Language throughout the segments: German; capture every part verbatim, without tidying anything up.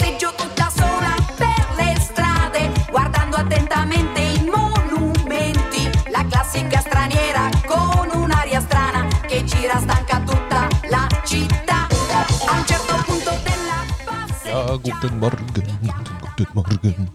Passeggio tutta sola per le strade, guardando attentamente i monumenti. La classica straniera con un'aria strana che gira stanca tutta la città. A un certo punto della passeggiata. Ja, guten Morgen, guten Morgen.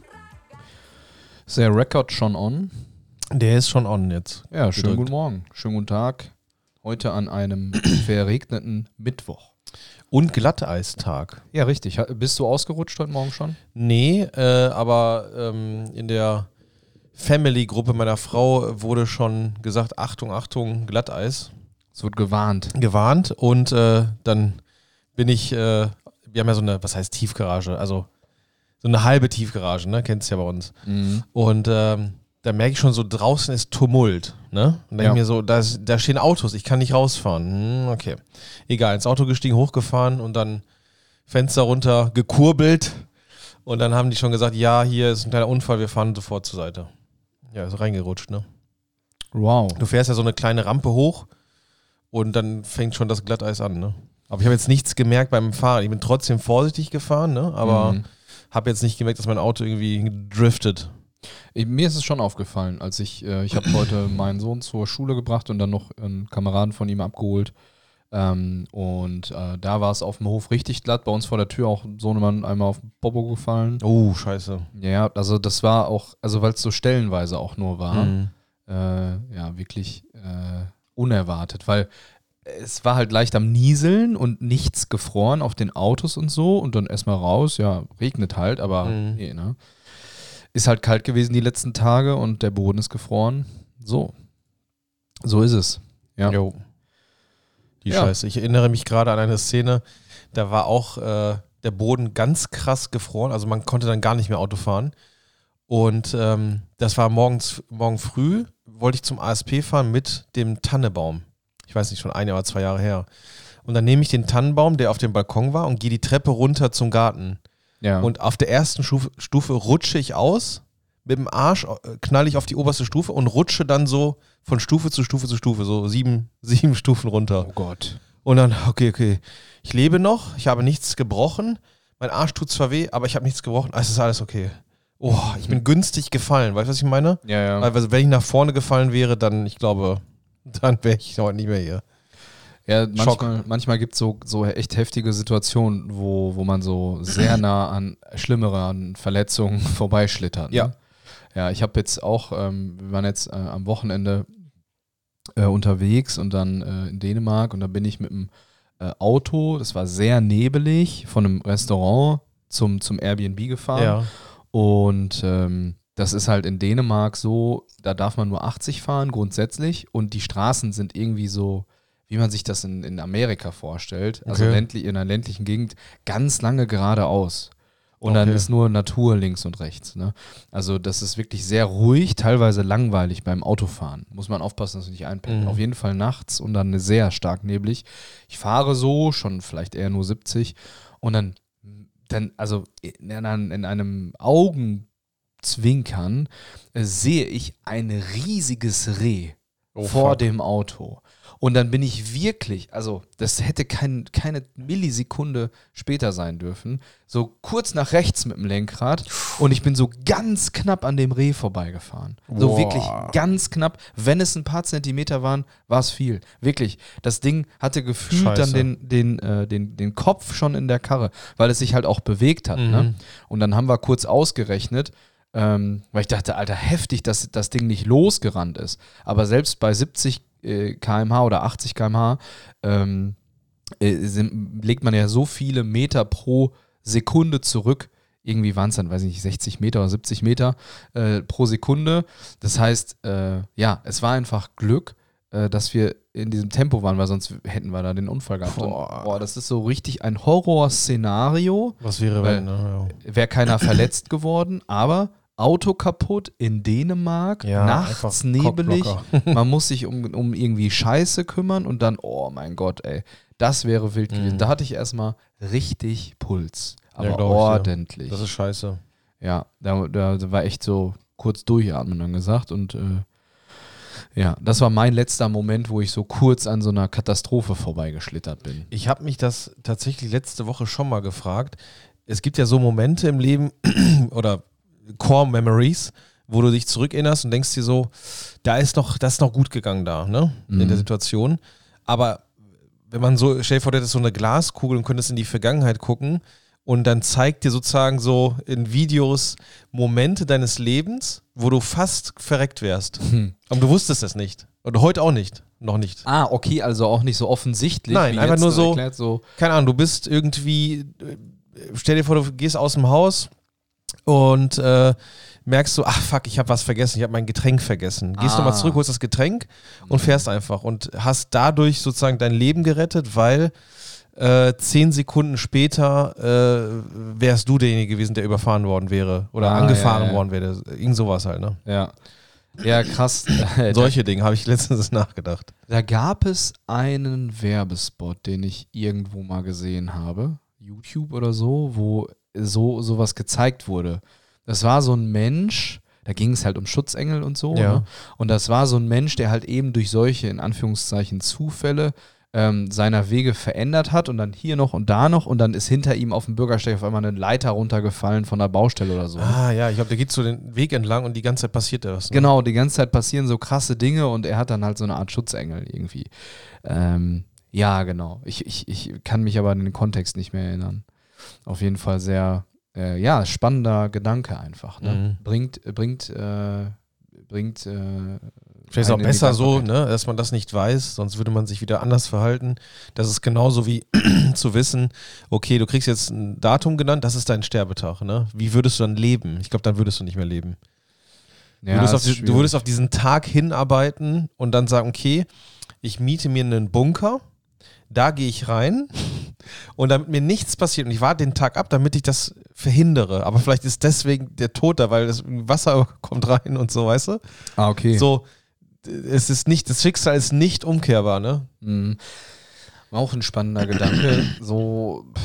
Ist der Rekord schon on? Der ist schon on jetzt. Ja, schönen gedrückt. guten Morgen, schönen guten Tag. Heute an einem verregneten Mittwoch. Und Glatteistag. Ja, richtig. Ha- Bist du ausgerutscht heute Morgen schon? Nee, äh, aber ähm, in der Family-Gruppe meiner Frau wurde schon gesagt, Achtung, Achtung, Glatteis. Es wird gewarnt. Gewarnt und äh, dann bin ich, äh, wir haben ja so eine, was heißt Tiefgarage, also so eine halbe Tiefgarage, ne, kennst du ja bei uns. Mhm. Und ähm, da merke ich schon so, draußen ist Tumult, ne? Und denke Ja. mir so, da, ist, da stehen Autos, ich kann nicht rausfahren. Hm, okay. Egal, ins Auto gestiegen, hochgefahren und dann Fenster runter, gekurbelt. Und dann haben die schon gesagt, ja, hier ist ein kleiner Unfall, wir fahren sofort zur Seite. Ja, ist reingerutscht, ne? Wow. Du fährst ja so eine kleine Rampe hoch und dann fängt schon das Glatteis an, ne? Aber ich habe jetzt nichts gemerkt beim Fahren. Ich bin trotzdem vorsichtig gefahren, ne? Aber Mhm. habe jetzt nicht gemerkt, dass mein Auto irgendwie driftet. Ich, mir ist es schon aufgefallen, als ich, äh, ich habe heute meinen Sohn zur Schule gebracht und dann noch einen Kameraden von ihm abgeholt. Ähm, und äh, da war es auf dem Hof richtig glatt. Bei uns vor der Tür auch Sohnemann einmal auf den Popo gefallen. Oh, scheiße. Ja, also das war auch, also weil es so stellenweise auch nur war, Mhm. äh, ja, wirklich äh, unerwartet, weil es war halt leicht am Nieseln und nichts gefroren auf den Autos und so und dann erstmal raus, ja, regnet halt, aber Mhm. nee, ne? Ist halt kalt gewesen die letzten Tage und der Boden ist gefroren. So. So ist es. Ja. Jo. Die Ja. Scheiße. Ich erinnere mich gerade an eine Szene, da war auch äh, der Boden ganz krass gefroren, also man konnte dann gar nicht mehr Auto fahren. Und ähm, das war morgens, morgen früh, wollte ich zum A S P fahren mit dem Tannebaum. Ich weiß nicht, schon ein Jahr oder zwei Jahre her. Und dann nehme ich den Tannenbaum, der auf dem Balkon war, und gehe die Treppe runter zum Garten. Ja. Und auf der ersten Stufe, Stufe rutsche ich aus, mit dem Arsch äh, knall ich auf die oberste Stufe und rutsche dann so von Stufe zu Stufe zu Stufe, so sieben, sieben Stufen runter. oh Gott. Und dann, okay, okay, ich lebe noch, ich habe nichts gebrochen, mein Arsch tut zwar weh, aber ich habe nichts gebrochen, es ist alles okay. Oh, ich bin günstig gefallen, weißt du, was ich meine? Ja, ja. Also wenn ich nach vorne gefallen wäre, dann, ich glaube, dann wäre ich heute nicht mehr hier. Ja, Schock. manchmal, manchmal gibt es so, so echt heftige Situationen, wo, wo man so sehr nah an schlimmere an Verletzungen vorbeischlittert. Ne? Ja. Ja, ich habe jetzt auch, ähm, wir waren jetzt äh, am Wochenende äh, unterwegs und dann äh, in Dänemark und da bin ich mit dem äh, Auto, das war sehr nebelig, von einem Restaurant zum, zum Airbnb gefahren. Ja. Und ähm, das ist halt in Dänemark so, da darf man nur achtzig fahren grundsätzlich und die Straßen sind irgendwie so, wie man sich das in, in Amerika vorstellt, also Okay. ländlich, in einer ländlichen Gegend, ganz lange geradeaus. Und dann Okay. ist nur Natur links und rechts. Ne? Also das ist wirklich sehr ruhig, teilweise langweilig beim Autofahren. Muss man aufpassen, dass du nicht einpennt. Mhm. Auf jeden Fall nachts und dann sehr stark neblig. Ich fahre so, schon vielleicht eher nur siebzig und dann, dann also in, einem, in einem Augenzwinkern äh, sehe ich ein riesiges Reh Oh, vor fuck. dem Auto. Und dann bin ich wirklich, also das hätte kein, keine Millisekunde später sein dürfen, so kurz nach rechts mit dem Lenkrad und ich bin so ganz knapp an dem Reh vorbeigefahren. So Boah. wirklich ganz knapp. Wenn es ein paar Zentimeter waren, war es viel. Wirklich. Das Ding hatte gefühlt Scheiße. dann den, den, äh, den, den Kopf schon in der Karre, weil es sich halt auch bewegt hat. Mhm. Ne? Und dann haben wir kurz ausgerechnet, ähm, weil ich dachte, Alter, heftig, dass das Ding nicht losgerannt ist. Aber selbst bei siebzig äh, Kilometer pro Stunde oder achtzig Kilometer pro Stunde ähm, äh, sind, legt man ja so viele Meter pro Sekunde zurück. Irgendwie waren es dann, weiß ich nicht, sechzig Meter oder siebzig Meter äh, pro Sekunde. Das heißt, äh, ja, es war einfach Glück, äh, dass wir in diesem Tempo waren, weil sonst hätten wir da den Unfall gehabt. Boah. Und, boah, das ist so richtig ein Horrorszenario. Was wäre, Weil- wenn, ne? Wäre keiner verletzt geworden, aber Auto kaputt in Dänemark, Ja, nachts einfach nebelig, Cockblocker. man muss sich um, um irgendwie Scheiße kümmern und dann, oh mein Gott, ey, das wäre wild gewesen. Mhm. Da hatte ich erstmal richtig Puls, aber Ja, glaub ich, ja. ordentlich. Das ist scheiße. Ja, da, da war echt so kurz durchatmen dann gesagt und äh, ja, das war mein letzter Moment, wo ich so kurz an so einer Katastrophe vorbeigeschlittert bin. Ich habe mich das tatsächlich letzte Woche schon mal gefragt. es gibt ja so Momente im Leben oder Core Memories, wo du dich zurückerinnerst und denkst dir so, da ist noch, das ist noch gut gegangen da, ne? Mhm. In der Situation. Aber wenn man so, stell dir vor, du hättest so eine Glaskugel und könntest in die Vergangenheit gucken und dann zeigt dir sozusagen so in Videos Momente deines Lebens, wo du fast verreckt wärst. Hm. Aber du wusstest es nicht. Und heute auch nicht. Noch nicht. Ah, okay, also auch nicht so offensichtlich. Nein, wie einfach jetzt nur so, erklärt, so. Keine Ahnung, du bist irgendwie, stell dir vor, du gehst aus dem Haus und äh, merkst du, ach fuck, ich habe was vergessen, ich habe mein Getränk vergessen. Gehst Ah. nochmal zurück, holst das Getränk und fährst einfach und hast dadurch sozusagen dein Leben gerettet, weil äh, zehn Sekunden später äh, wärst du derjenige gewesen, der überfahren worden wäre oder Ah, angefahren ja, ja. worden wäre. Irgend sowas halt, ne? Ja. Ja, krass. Solche Dinge habe ich letztens nachgedacht. Da gab es einen Werbespot, den ich irgendwo mal gesehen habe, YouTube oder so, wo so sowas gezeigt wurde. Das war so ein Mensch, da ging es halt um Schutzengel und so. Ja. Ne? Und das war so ein Mensch, der halt eben durch solche, in Anführungszeichen, Zufälle ähm, seiner Wege verändert hat und dann hier noch und da noch und dann ist hinter ihm auf dem Bürgersteig auf einmal eine Leiter runtergefallen von der Baustelle oder so. Ne? Ah ja, ich glaube, der geht so den Weg entlang und die ganze Zeit passiert da was. Ne? Genau, die ganze Zeit passieren so krasse Dinge und er hat dann halt so eine Art Schutzengel irgendwie. Ähm, ja, genau. Ich, ich, ich kann mich aber an den Kontext nicht mehr erinnern. Auf jeden Fall sehr, äh, ja, spannender Gedanke einfach. Ne? Mhm. Bringt, bringt, äh, bringt. Äh, Vielleicht ist es auch einen in die besser so, Dankbarkeit. ne, dass man das nicht weiß, sonst würde man sich wieder anders verhalten. Das ist genauso wie zu wissen, okay, du kriegst jetzt ein Datum genannt, das ist dein Sterbetag. Ne? Wie würdest du dann leben? Ich glaube, dann würdest du nicht mehr leben. Ja, du, würdest auf ist die, du würdest auf diesen Tag hinarbeiten und dann sagen, okay, ich miete mir einen Bunker, da gehe ich rein und damit mir nichts passiert und ich warte den Tag ab, damit ich das verhindere. Aber vielleicht ist deswegen der Tod da, weil das Wasser kommt rein und so, weißt du? Ah, okay. So, es ist nicht, das Schicksal ist nicht umkehrbar, ne? Mhm. Auch ein spannender Gedanke. So, pff,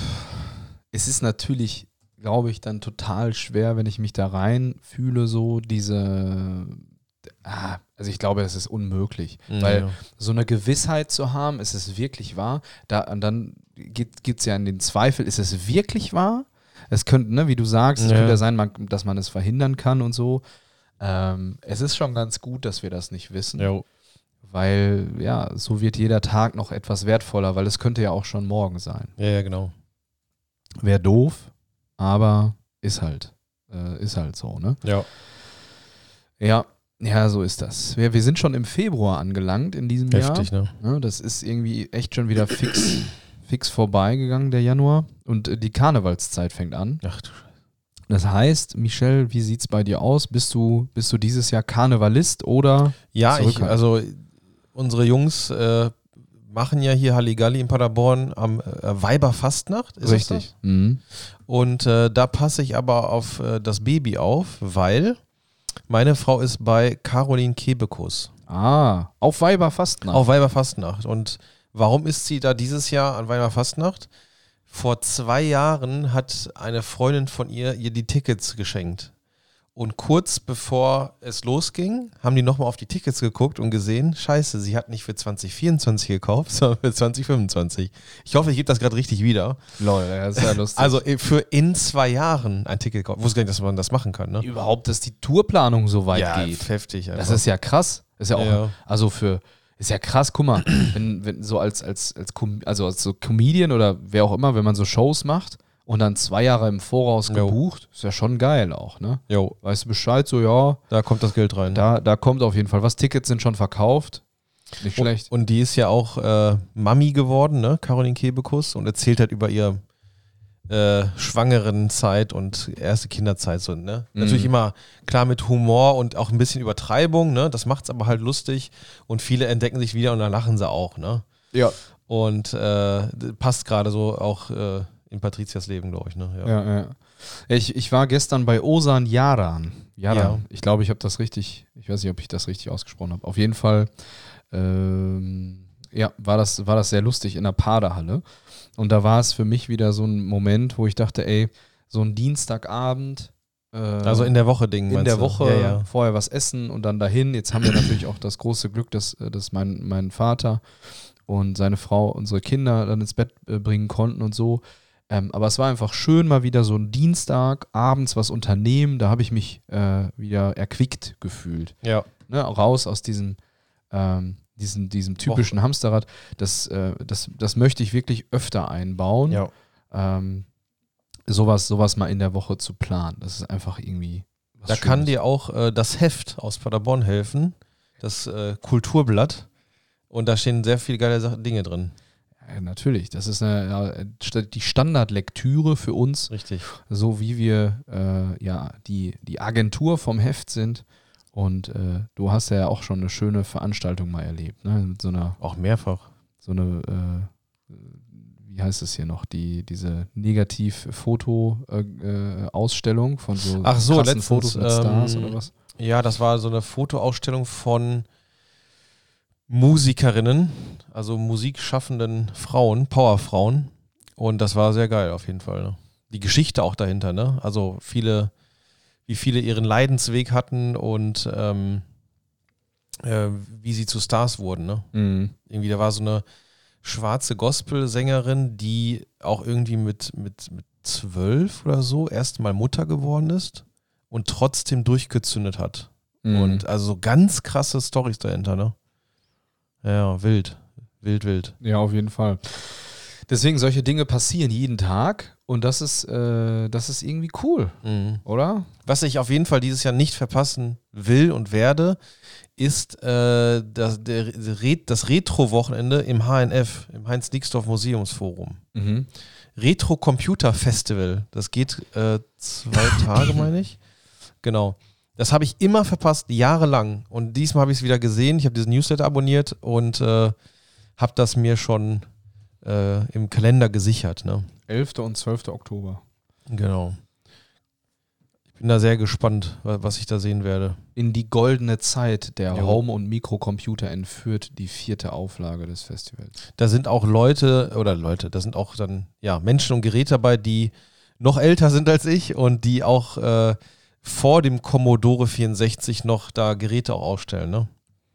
es ist natürlich, glaube ich, dann total schwer, wenn ich mich da rein fühle, so diese, ah, also ich glaube, es ist unmöglich, Ja. weil so eine Gewissheit zu haben, ist es wirklich wahr, da, und dann gibt es ja in den Zweifel, ist es wirklich wahr? Es könnte, ne, wie du sagst, es Ja. könnte ja sein, man, dass man es verhindern kann und so. Ähm, es ist schon ganz gut, dass wir das nicht wissen. Jo. Weil, ja, so wird jeder Tag noch etwas wertvoller, weil es könnte ja auch schon morgen sein. Ja, ja, genau. Wäre doof, aber ist halt. Äh, ist halt so, ne? Ja. Ja, ja, so ist das. Wir, wir sind schon im Februar angelangt in diesem Heftig, Jahr. ne? Ne, das ist irgendwie echt schon wieder fix, fix vorbeigegangen, der Januar. Und äh, die Karnevalszeit fängt an. Ach du Das heißt, Michel, wie sieht's bei dir aus? Bist du, bist du dieses Jahr Karnevalist oder? Ja, ich, Zurückhaltend. also unsere Jungs äh, machen ja hier Halligalli in Paderborn am äh, Weiberfastnacht. Ist es das? Mhm. Und äh, da passe ich aber auf äh, das Baby auf, weil meine Frau ist bei Caroline Kebekus Ah, auf Weiberfastnacht. auf Weiberfastnacht. Und warum ist sie da dieses Jahr an Weiberfastnacht? Vor zwei Jahren hat eine Freundin von ihr ihr die Tickets geschenkt. Und kurz bevor es losging, haben die nochmal auf die Tickets geguckt und gesehen, scheiße, sie hat nicht für zwanzig vierundzwanzig gekauft, sondern für zwanzig fünfundzwanzig. Ich hoffe, ich gebe das gerade richtig wieder. Lol, ja, ist ja lustig. Also äh, für in zwei Jahren ein Ticket gekauft. Ich wusste gar nicht, dass man das machen kann, ne? überhaupt, dass die Tourplanung so weit Ja, geht. heftig. Das ist ja krass. Ist ja auch, Ja. also für, ist ja krass, guck mal, wenn, wenn so als, als, als, Com- also als so Comedian oder wer auch immer, wenn man so Shows macht und dann zwei Jahre im Voraus Jo. gebucht, ist ja schon geil auch, ne? Jo, Weißt du Bescheid, so ja, da kommt das Geld rein. da, da kommt auf jeden Fall was. Tickets sind schon verkauft. Nicht schlecht. Und die ist ja auch äh, Mami geworden, ne? Caroline Kebekus, und erzählt halt über ihr äh, schwangeren Zeit und erste Kinderzeit so, ne? Mhm. Natürlich immer klar mit Humor und auch ein bisschen Übertreibung, ne? Das macht's aber halt lustig und viele entdecken sich wieder und dann lachen sie auch, ne? Ja. Und äh, passt gerade so auch äh, in Patrizias Leben, glaube ich, ne? Ja. Ja, ja. Ich, ich war gestern bei Osan Yaran. Yaran. Ja. Ich glaube, ich habe das richtig, ich weiß nicht, ob ich das richtig ausgesprochen habe. Auf jeden Fall, ähm, ja, war das, war das sehr lustig in der Paderhalle. Und da war es für mich wieder so ein Moment, wo ich dachte, ey, so ein Dienstagabend. Äh, Also in der Woche Ding, in meinst der du? Woche Ja, ja. vorher was essen und dann dahin. Jetzt haben wir natürlich auch das große Glück, dass, dass mein, mein Vater und seine Frau unsere Kinder dann ins Bett äh, bringen konnten und so. Ähm, aber es war einfach schön, mal wieder so ein Dienstag, abends was unternehmen. Da habe ich mich äh, wieder erquickt gefühlt. Ja. Ne, raus aus diesem, ähm, diesem, diesem typischen Hamsterrad. Das, äh, das, das möchte ich wirklich öfter einbauen. Ja. Ähm, sowas, sowas mal in der Woche zu planen. Das ist einfach irgendwie was Da Schönes. kann dir auch äh, das Heft aus Paderborn helfen, das äh, Kulturblatt. Und da stehen sehr viele geile Sachen, Dinge drin. Ja, natürlich. Das ist eine, ja, die Standardlektüre für uns, Richtig. so wie wir äh, ja die, die Agentur vom Heft sind. Und äh, du hast ja auch schon eine schöne Veranstaltung mal erlebt, ne? Mit so einer, Auch mehrfach. so eine, äh, wie heißt es hier noch, die, diese Negativ-Foto-Ausstellung äh, von so, Ach so, krassen letztens, Fotos mit Stars ähm, oder was? Ja, das war so eine Fotoausstellung von Musikerinnen, also musikschaffenden Frauen, Powerfrauen. Und das war sehr geil auf jeden Fall. Ne? Die Geschichte auch dahinter, ne? Also viele, wie viele ihren Leidensweg hatten und ähm, äh, wie sie zu Stars wurden, ne? Mhm. Irgendwie, da war so eine schwarze Gospel-Sängerin, die auch irgendwie mit, mit, mit zwölf oder so erst mal Mutter geworden ist und trotzdem durchgezündet hat. Mhm. Und also so ganz krasse Storys dahinter, ne? Ja, wild. Wild, wild. Ja, auf jeden Fall. Deswegen, solche Dinge passieren jeden Tag und das ist, äh, das ist irgendwie cool, Mhm. oder? Was ich auf jeden Fall dieses Jahr nicht verpassen will und werde, ist äh, das, der, das Retro-Wochenende im H N F, im Heinz-Nixdorf Museumsforum. Mhm. Retro Computer Festival. Das geht äh, zwei Tage, meine ich. Genau. Das habe ich immer verpasst, jahrelang. Und diesmal habe ich es wieder gesehen. Ich habe diesen Newsletter abonniert und äh, habe das mir schon äh, im Kalender gesichert. Ne? elfter und zwölfter Oktober. Genau. Ich bin da sehr gespannt, wa- was ich da sehen werde. In die goldene Zeit der Jo. Home- und Mikrocomputer entführt die vierte Auflage des Festivals. Da sind auch Leute, oder Leute, da sind auch dann ja Menschen und Geräte dabei, die noch älter sind als ich und die auch äh, vor dem Commodore vierundsechzig noch da Geräte auch ausstellen. Ne?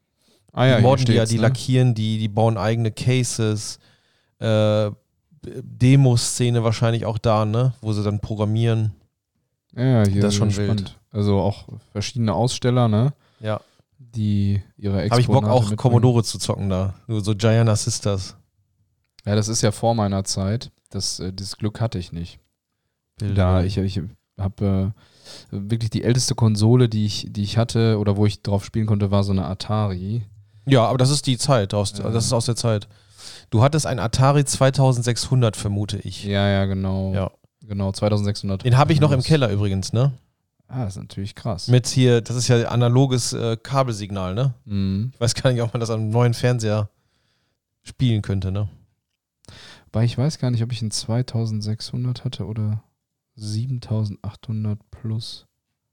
Ah die modden die ja, steht's, die ne? lackieren, die, die bauen eigene Cases, äh, Demoszene wahrscheinlich auch da, ne, wo sie dann programmieren. Ja, hier Das ist schon spannend. wild. Also auch verschiedene Aussteller, ne? Ja. Die ihre Habe ich Bock Exponate auch mitbringen. Commodore zu zocken da. Nur so Gianna Sisters. Ja, das ist ja vor meiner Zeit. Das, äh, dieses Glück hatte ich nicht. Bilder. Da ich, ich habe äh, wirklich die älteste Konsole, die ich, die ich hatte oder wo ich drauf spielen konnte, war so eine Atari. Ja, aber das ist die Zeit, aus, Ja. das ist aus der Zeit. Du hattest ein Atari zweitausendsechshundert, vermute ich. Ja, ja, genau. Ja. Genau, zweitausendsechshundert. Den habe ich noch im Keller übrigens, ne? Ah, das ist natürlich krass. Mit hier, das ist ja analoges äh, Kabelsignal, ne? Mhm. Ich weiß gar nicht, ob man das am neuen Fernseher spielen könnte, ne? Weil ich weiß gar nicht, ob ich einen zweitausendsechshundert hatte oder siebentausendachthundert plus.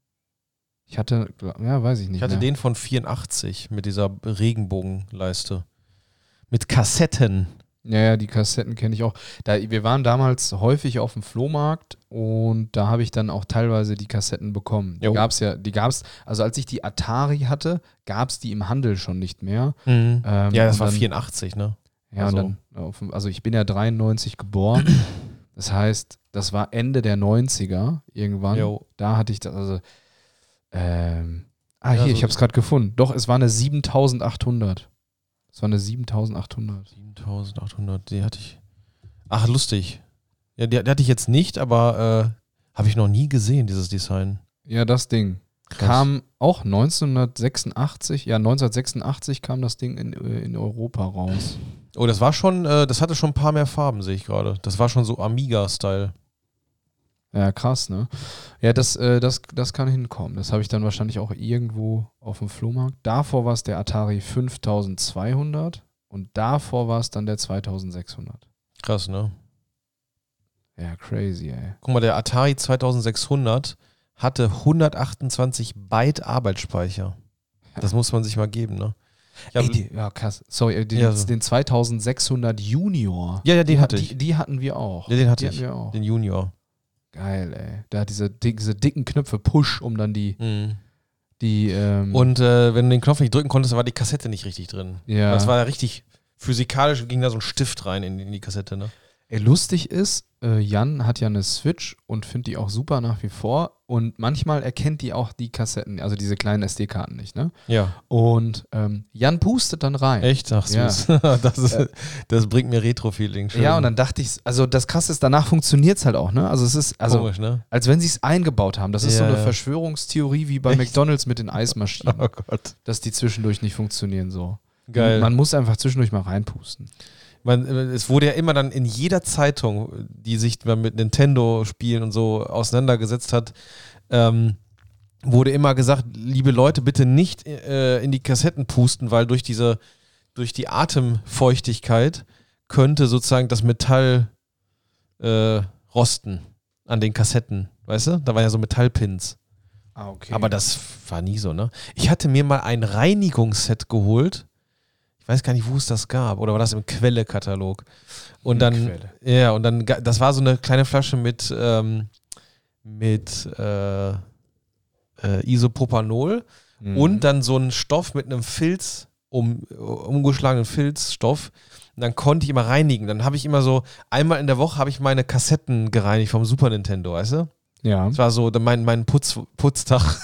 Ich hatte, ja, weiß ich nicht Ich hatte mehr. den von vierundachtzig mit dieser Regenbogenleiste. Mit Kassetten. Ja, ja, die Kassetten kenne ich auch. Da, wir waren damals häufig auf dem Flohmarkt und da habe ich dann auch teilweise die Kassetten bekommen. Die Jo. gab es ja, die gab's, also als ich die Atari hatte, gab es die im Handel schon nicht mehr. Mhm. Ähm, Ja, das und war dann, vierundachtzig, ne? Ja, also- und dann, auf dem- also ich bin ja dreiundneunzig geboren. Das heißt, das war Ende der neunziger irgendwann. Jo. Da hatte ich das, also, ähm, ah, Ja, hier, so- ich habe es gerade gefunden. Doch, es war eine siebentausendachthundert. Es war eine siebentausendachthundert. siebentausendachthundert, die hatte ich. Ach, lustig. Ja, die, die hatte ich jetzt nicht, aber äh, habe ich noch nie gesehen, dieses Design. Ja, das Ding. Krass. Kam auch neunzehnhundertsechsundachtzig, ja, neunzehnhundertsechsundachtzig kam das Ding in, äh, in Europa raus. Oh, das war schon, äh, das hatte schon ein paar mehr Farben, sehe ich gerade. Das war schon so Amiga-Style. Ja, krass, ne? Ja, das, äh, das, das kann hinkommen. Das habe ich dann wahrscheinlich auch irgendwo auf dem Flohmarkt. Davor war es der Atari fünftausendzweihundert und davor war es dann der zweitausendsechshundert. Krass, ne? Ja, crazy, ey. Guck mal, der Atari zweitausendsechshundert hatte hundertachtundzwanzig Byte Arbeitsspeicher. Das muss man sich mal geben, ne? Ich hab, Ey, die, ja, krass. Sorry, äh, den, Ja, so. den zweitausendsechshundert Junior. Ja, ja, den die, hatte die, ich. Die hatten wir auch. Ja, den hatte die ich. Hatten wir auch. Den Junior. Geil, ey. Der hat diese, dick- diese dicken Knöpfe Push, um dann die, Mhm. die ähm, Und äh, wenn du den Knopf nicht drücken konntest, war die Kassette nicht richtig drin. ja. Das war ja richtig physikalisch, ging da so ein Stift rein in, in die Kassette, ne? Ey, lustig ist, äh, Jan hat ja eine Switch und findet die auch super nach wie vor. Und manchmal erkennt die auch die Kassetten, also diese kleinen S D-Karten nicht, ne? Ja. Und ähm, Jan pustet dann rein. Echt? Ach Ja. süß. Das, ist, das bringt mir Retro-Feeling. Schön. Ja, und dann dachte ich, also das Krasse ist, danach funktioniert es halt auch, ne? Also es ist, also Komisch, ne? als wenn sie es eingebaut haben. Das ist Ja, so eine ja. Verschwörungstheorie wie bei Echt? McDonalds mit den Eismaschinen, Oh Gott. dass die zwischendurch nicht funktionieren so. Geil. Man muss einfach zwischendurch mal reinpusten. Man, es wurde ja immer dann in jeder Zeitung, die sich mit Nintendo-Spielen und so auseinandergesetzt hat, ähm, wurde immer gesagt, liebe Leute, bitte nicht äh, in die Kassetten pusten, weil durch diese, durch die Atemfeuchtigkeit könnte sozusagen das Metall äh, rosten an den Kassetten, weißt du? Da waren ja so Metallpins. Ah, okay. Aber das war nie so, ne? Ich hatte mir mal ein Reinigungsset geholt. Ich weiß gar nicht, wo es das gab. Oder war das im Quelle-Katalog? Und dann, Quelle. ja, und dann, ga- das war so eine kleine Flasche mit, ähm, mit äh, äh, Isopropanol Mhm. und dann so ein Stoff mit einem Filz, um, umgeschlagenen Filzstoff. Und dann konnte ich immer reinigen. Dann habe ich immer so, einmal in der Woche habe ich meine Kassetten gereinigt vom Super Nintendo, weißt du? Ja. Das war so mein, mein Putz, Putztag.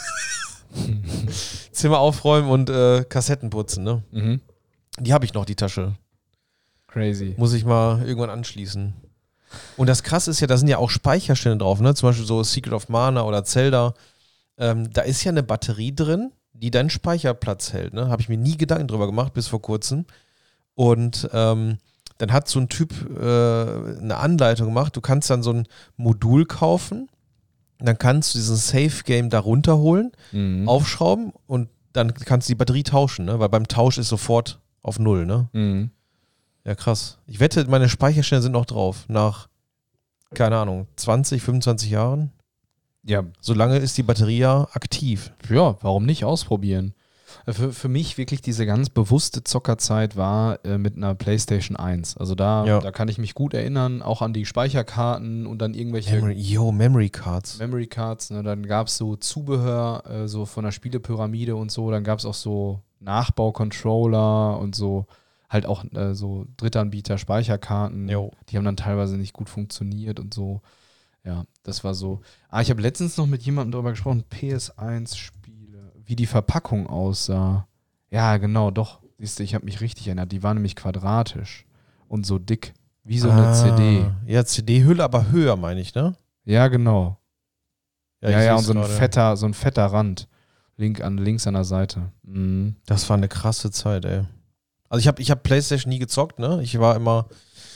Zimmer aufräumen und äh, Kassetten putzen, ne? Mhm. Die habe ich noch, die Tasche. Crazy. Muss ich mal irgendwann anschließen. Und das Krasse ist ja, da sind ja auch Speicherstände drauf, ne? Zum Beispiel so Secret of Mana oder Zelda. Ähm, da ist ja eine Batterie drin, die deinen Speicherplatz hält, ne? Habe ich mir nie Gedanken drüber gemacht, bis vor kurzem. Und ähm, dann hat so ein Typ äh, eine Anleitung gemacht. Du kannst dann so ein Modul kaufen. Dann kannst du diesen Safe-Game da runterholen, Mhm. aufschrauben und dann kannst du die Batterie tauschen, ne? Weil beim Tausch ist sofort auf Null, ne? Mhm. Ja, krass. Ich wette, meine Speicherstände sind noch drauf. Nach, keine Ahnung, zwanzig, fünfundzwanzig Jahren. Ja, Solange ist die Batterie ja aktiv. ja, warum nicht ausprobieren? Äh, Für, für mich wirklich diese ganz bewusste Zockerzeit war äh, mit einer PlayStation eins. Also da, Ja. da kann ich mich gut erinnern, auch an die Speicherkarten und dann irgendwelche Memory, yo, Memory Cards. Memory Cards. Ne? Dann gab es so Zubehör, äh, so von der Spielepyramide und so. Dann gab es auch so Nachbau-Controller und so halt auch äh, so Drittanbieter Speicherkarten. Jo. Die haben dann teilweise nicht gut funktioniert und so. Ja, das war so. Ah, ich habe letztens noch mit jemandem darüber gesprochen, P S eins Spiele, wie die Verpackung aussah. Ja, genau, doch. Siehst du, ich habe mich richtig erinnert. Die war nämlich quadratisch und so dick, wie so eine Ah, C D. Ja, C D-Hülle, aber höher, meine ich, ne? Ja, genau. Ja, ich ja, und seh's so ein gerade. fetter, so ein fetter Rand. Link an, links an der Seite. Mhm. Das war eine krasse Zeit, ey. Also ich habe ich hab PlayStation nie gezockt, ne? Ich war immer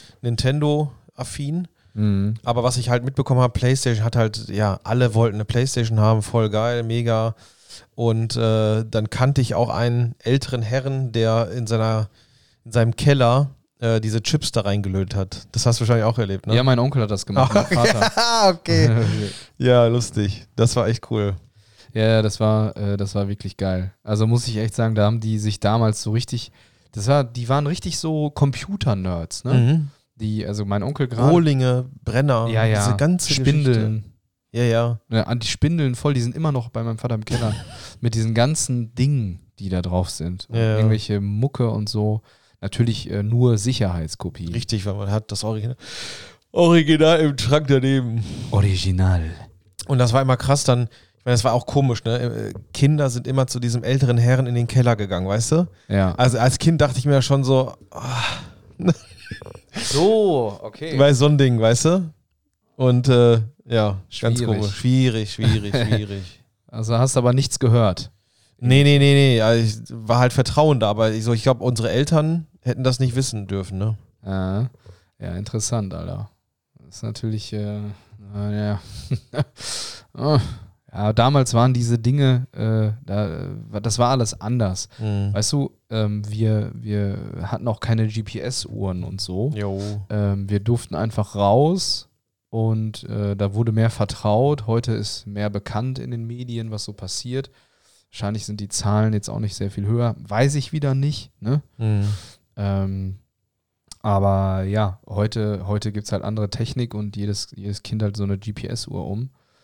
Nintendo-affin. Mhm. Aber was ich halt mitbekommen habe, PlayStation hat halt, ja, alle wollten eine PlayStation haben, voll geil, mega. Und äh, dann kannte ich auch einen älteren Herrn, der in seiner, in seinem Keller äh, diese Chips da reingelötet hat. Das hast du wahrscheinlich auch erlebt, ne? Ja, mein Onkel hat das gemacht, mein Vater. Ah, okay. Ja, lustig. Das war echt cool. Ja, das war, äh, das war wirklich geil. Also muss ich echt sagen, da haben die sich damals so richtig, das war, die waren richtig so Computer-Nerds, ne? Mhm. Die, also mein Onkel gerade. Rohlinge, Brenner, Ja, ja. diese ganze Spindeln. Geschichte. Ja, ja. Ja, an die Spindeln voll, die sind immer noch bei meinem Vater im Keller. Mit diesen ganzen Dingen, die da drauf sind. Und Ja, ja. irgendwelche Mucke und so. Natürlich äh, nur Sicherheitskopie. Richtig, weil man hat das Original, Original im Schrank daneben. Original. Und das war immer krass dann, ich meine, das war auch komisch, ne? Kinder sind immer zu diesem älteren Herren in den Keller gegangen, weißt du? Ja. Also als Kind dachte ich mir schon so, ah, So, okay. weil so ein Ding, weißt du? Und äh, ja, ganz Schwierig. komisch. Schwierig, schwierig, schwierig. Also hast aber nichts gehört. Nee, nee, nee, nee. Also ich war halt Vertrauen da, aber ich, so, ich glaube, unsere Eltern hätten das nicht wissen dürfen, ne? Ja, ja, interessant, Alter. Das ist natürlich, äh, ja. Oh. Ja, damals waren diese Dinge, äh, da, das war alles anders. Mhm. Weißt du, ähm, wir, wir hatten auch keine G P S-Uhren und so. Jo. Ähm, wir durften einfach raus und äh, da wurde mehr vertraut. Heute ist mehr bekannt in den Medien, was so passiert. Wahrscheinlich sind die Zahlen jetzt auch nicht sehr viel höher. Weiß ich wieder nicht, ne? Mhm. Ähm, aber ja, heute, heute gibt es halt andere Technik und jedes, jedes Kind halt so eine G P S-Uhr um.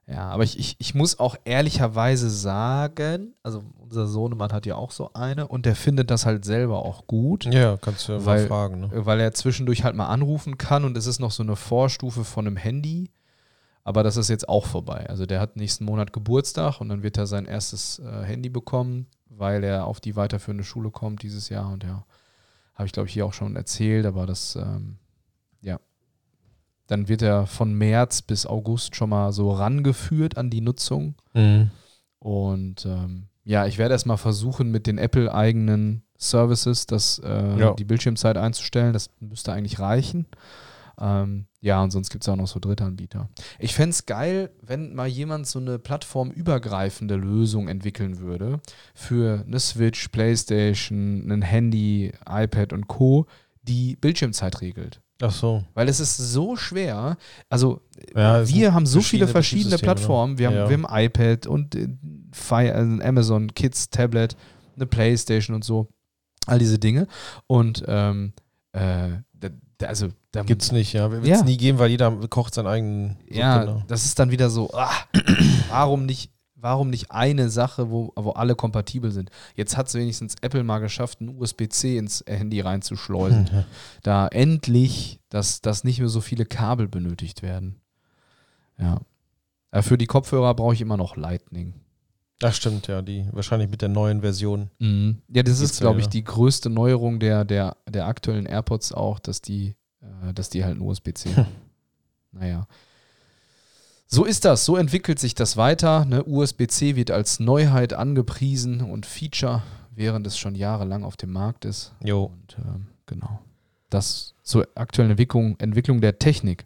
Ja, aber ich, ich, ich muss auch ehrlicherweise sagen, also unser Sohnemann hat ja auch so eine und der findet das halt selber auch gut. Ja, kannst du ja weil, mal fragen. Ne? Weil er zwischendurch halt mal anrufen kann und es ist noch so eine Vorstufe von einem Handy, aber das ist jetzt auch vorbei. Also der hat nächsten Monat Geburtstag und dann wird er sein erstes äh, Handy bekommen, weil er auf die weiterführende Schule kommt dieses Jahr und ja, habe ich glaube ich hier auch schon erzählt, aber das, ähm, ja. Dann wird er von März bis August schon mal so rangeführt an die Nutzung. Mhm. Und ähm, ja, ich werde erstmal versuchen, mit den Apple-eigenen Services das, äh, Ja. die Bildschirmzeit einzustellen. Das müsste eigentlich reichen. Ähm, ja, und sonst gibt es auch noch so Drittanbieter. Ich fände es geil, wenn mal jemand so eine plattformübergreifende Lösung entwickeln würde für eine Switch, Playstation, ein Handy, iPad und Co., die Bildschirmzeit regelt. Ach so. Weil es ist so schwer, also Ja, es wir sind haben so viele verschiedene verschiedene Betriebssysteme, Plattformen, wir haben, Ja. wir haben ein iPad und äh, Fire, also ein Amazon Kids Tablet, eine Playstation und so, all diese Dinge und ähm, äh, da, da- also da Gibt's nicht, ja. Wird es Ja. nie geben, weil jeder kocht seinen eigenen. ja, Suppe, ne? das ist dann wieder so, ah, warum nicht, warum nicht eine Sache, wo, wo alle kompatibel sind? Jetzt hat es wenigstens Apple mal geschafft, einen U S B C ins Handy reinzuschleusen. Hm. Da endlich, dass, dass nicht mehr so viele Kabel benötigt werden. Ja. Äh, Für die Kopfhörer brauche ich immer noch Lightning. Ach stimmt, ja. Die wahrscheinlich mit der neuen Version. Mhm. Ja, das Geht's ist, ja, glaube ich, ja. die größte Neuerung der, der, der aktuellen AirPods auch, dass die, äh, dass die halt einen U S B C haben. Naja. So ist das, so entwickelt sich das weiter. Ne? U S B C wird als Neuheit angepriesen und Feature, während es schon jahrelang auf dem Markt ist. Jo. Und ähm, genau. Das zur aktuellen Entwicklung, Entwicklung der Technik.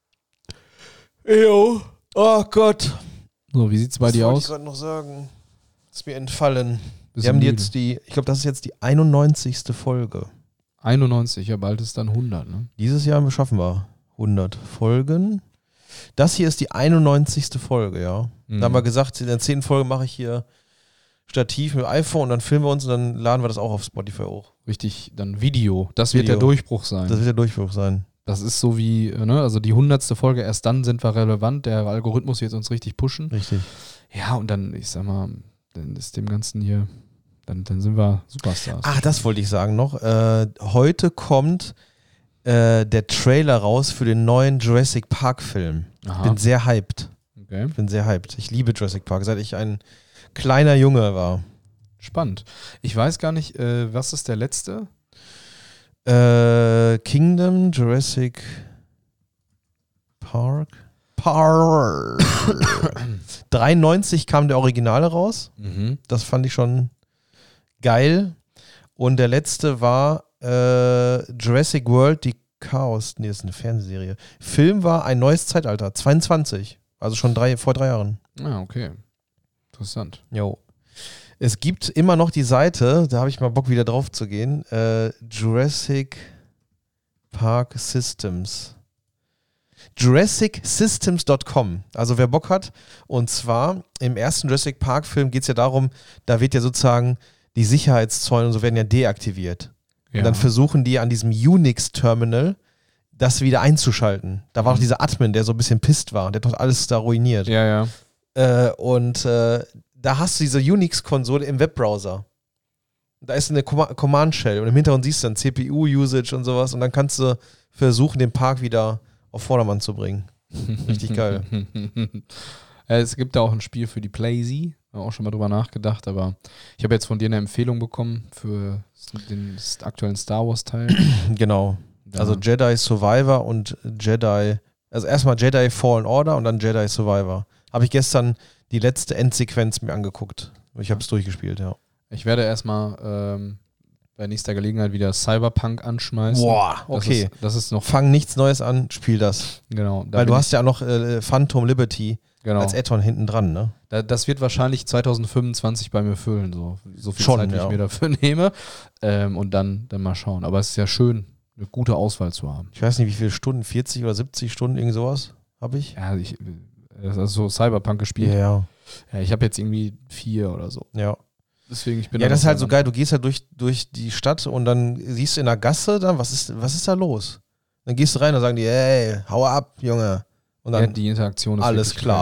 Jo. Oh Gott. So, wie sieht es bei Was dir wollte aus? ich gerade noch sagen? Ist mir entfallen. Bist Wir du haben müde? jetzt die, ich glaube, das ist jetzt die einundneunzigste Folge. einundneunzig, ja, bald ist dann hundert, ne? Dieses Jahr schaffen wir hundert Folgen. Das hier ist die einundneunzigste Folge, ja. Mhm. Da haben wir gesagt, in der zehnten Folge mache ich hier Stativ mit iPhone und dann filmen wir uns und dann laden wir das auch auf Spotify hoch. Richtig, dann Video. Das wird Video. der Durchbruch sein. Das Das, wird der Durchbruch sein. ist so wie, ne, also die hundertste Folge, erst dann sind wir relevant. Der Algorithmus wird uns richtig pushen. Richtig. Ja, und dann, ich sag mal, dann ist dem Ganzen hier, dann, dann sind wir Superstars. Ah, das wollte ich sagen noch. Äh, heute kommt äh, der Trailer raus für den neuen Jurassic Park Film. Ich Aha. bin sehr hyped. Okay. Ich bin sehr hyped. Ich liebe Jurassic Park, seit ich ein kleiner Junge war. Spannend. Ich weiß gar nicht, äh, was ist der letzte? Äh, Kingdom, Jurassic Park. Park. dreiundneunzig kam der Originale raus. Mhm. Das fand ich schon geil. Und der letzte war äh, Jurassic World, die Chaos. Nee, das ist eine Fernsehserie. Film war Ein neues Zeitalter, zweiundzwanzig. Also schon drei, vor drei Jahren. Ah, okay. Interessant. Jo. Es gibt immer noch die Seite, da habe ich mal Bock wieder drauf zu gehen, äh, Jurassic Park Systems. Jurassic Systems Punkt com. Also wer Bock hat. Und zwar im ersten Jurassic Park Film geht es ja darum, da wird ja sozusagen die Sicherheitszäune und so werden ja deaktiviert. Ja. Und dann versuchen die an diesem Unix-Terminal das wieder einzuschalten. Da war Mhm. auch dieser Admin, der so ein bisschen pisst war und der hat doch alles da ruiniert. ja, ja. Äh, und äh, da hast du diese Unix-Konsole im Webbrowser. Da ist eine Com- Command-Shell und im Hintergrund siehst du dann C P U-Usage und sowas und dann kannst du versuchen, den Park wieder auf Vordermann zu bringen. Richtig geil. Ja, es gibt da auch ein Spiel für die PlayZ. Habe auch schon mal drüber nachgedacht, aber ich habe jetzt von dir eine Empfehlung bekommen für den aktuellen Star Wars-Teil. Genau. Da- Also Jedi Survivor und Jedi, also erstmal Jedi Fallen Order und dann Jedi Survivor. Habe ich gestern die letzte Endsequenz mir angeguckt. Ich habe es durchgespielt, ja. Ich werde erstmal ähm, bei nächster Gelegenheit wieder Cyberpunk anschmeißen. Boah, Das okay. ist, das ist noch, Fang nichts Neues an, spiel das. genau. Da Weil bin du hast ja auch noch äh, Phantom Liberty ich, genau. als Add-on hinten dran, ne? Da, das wird wahrscheinlich zwanzig fünfundzwanzig bei mir füllen, so, so viel Schon, Zeit, wie ja. ich mir dafür nehme. Ähm, und dann, dann mal schauen. Aber es ist ja schön, eine gute Auswahl zu haben. Ich weiß nicht, wie viele Stunden, vierzig oder siebzig Stunden, irgend sowas habe ich. Ja, ich, das ist so Cyberpunk gespielt. Ja, Ja, ich habe jetzt irgendwie vier oder so. ja. Deswegen, ich bin Ja, da das ist noch halt so dran. geil. Du gehst halt durch, durch die Stadt und dann siehst du in der Gasse dann, was ist, was ist da los? Dann gehst du rein und sagen die, ey, hau ab, Junge. Und Ja, dann, die Interaktion ist alles wirklich klar. crazy.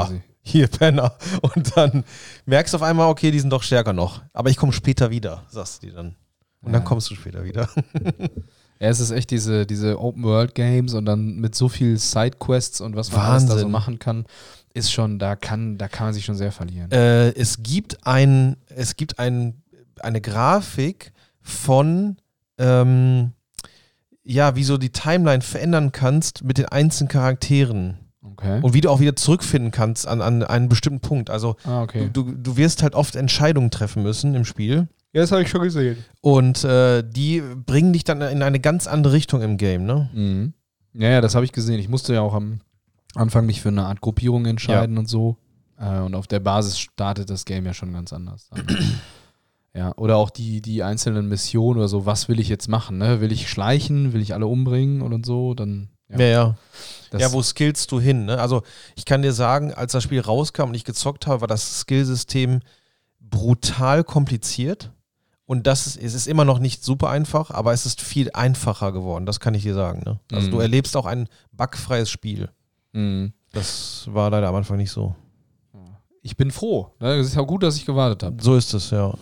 hier Penner. Und dann merkst du auf einmal, okay, die sind doch stärker noch. Aber ich komme später wieder, sagst du dir dann. Und dann Ja. kommst du später wieder. Ja, es ist echt diese, diese Open-World-Games und dann mit so viel Sidequests und was man alles da so Wahnsinn. machen kann, ist schon, da kann, da kann man sich schon sehr verlieren. Äh, es gibt ein, es gibt ein, eine Grafik von, ähm, ja, wie so die Timeline verändern kannst mit den einzelnen Charakteren. Okay. Und wie du auch wieder zurückfinden kannst an, an einen bestimmten Punkt. Also Ah, okay. du, du wirst halt oft Entscheidungen treffen müssen im Spiel. Ja, das habe ich schon gesehen. Und äh, die bringen dich dann in eine ganz andere Richtung im Game, ne? Mhm. Ja, ja, das habe ich gesehen. Ich musste ja auch am Anfang mich für eine Art Gruppierung entscheiden und so. Äh, und auf der Basis startet das Game ja schon ganz anders. Ja, oder auch die, die einzelnen Missionen oder so, was will ich jetzt machen? Ne? Will ich schleichen? Will ich alle umbringen und so? Dann, Ja, ja. das, Ja, wo skillst du hin, ne? Also ich kann dir sagen, als das Spiel rauskam und ich gezockt habe, war das Skillsystem brutal kompliziert. Und das ist, es ist immer noch nicht super einfach, aber es ist viel einfacher geworden, das kann ich dir sagen. Ne? Also Mhm. du erlebst auch ein bugfreies Spiel. Mhm. Das war leider am Anfang nicht so. Ich bin froh. Ne? Es ist auch gut, dass ich gewartet habe. So ist es, ja.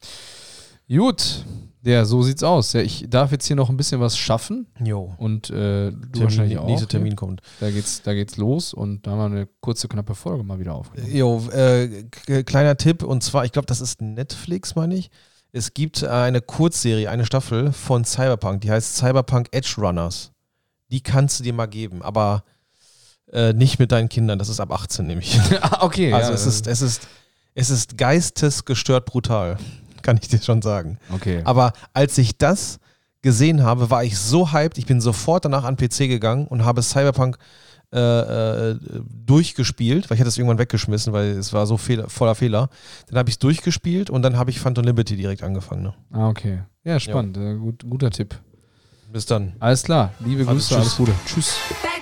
Gut. Ja, so sieht's aus. Ja, ich darf jetzt hier noch ein bisschen was schaffen Jo. und äh, du Termin, wahrscheinlich auch. nächster ne? Termin kommt. Da geht's, da geht's los und da haben wir eine kurze, knappe Folge mal wieder aufgenommen. Jo, äh, k- kleiner Tipp, und zwar, ich glaube, das ist Netflix, meine ich. Es gibt eine Kurzserie, eine Staffel von Cyberpunk, die heißt Cyberpunk Edge Runners. Die kannst du dir mal geben, aber äh, nicht mit deinen Kindern, das ist ab achtzehn nämlich. Ah, okay. Also ja, es ist, es ist, es ist geistesgestört brutal, kann ich dir schon sagen. okay. Aber als ich das gesehen habe, war ich so hyped, ich bin sofort danach an den P C gegangen und habe Cyberpunk äh, äh, durchgespielt, weil ich hatte es irgendwann weggeschmissen, weil es war so fehl, voller Fehler. Dann habe ich es durchgespielt und dann habe ich Phantom Liberty direkt angefangen. Ne? Ah, okay. Ja, spannend. Äh, gut, guter Tipp. Bis dann. Alles klar. Liebe Alles Grüße, tschüss. alles Gute. Tschüss. Back